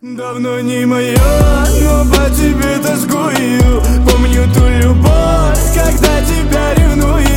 Давно не мое, но по тебе тоскую. Помню ту любовь, когда тебя ревную.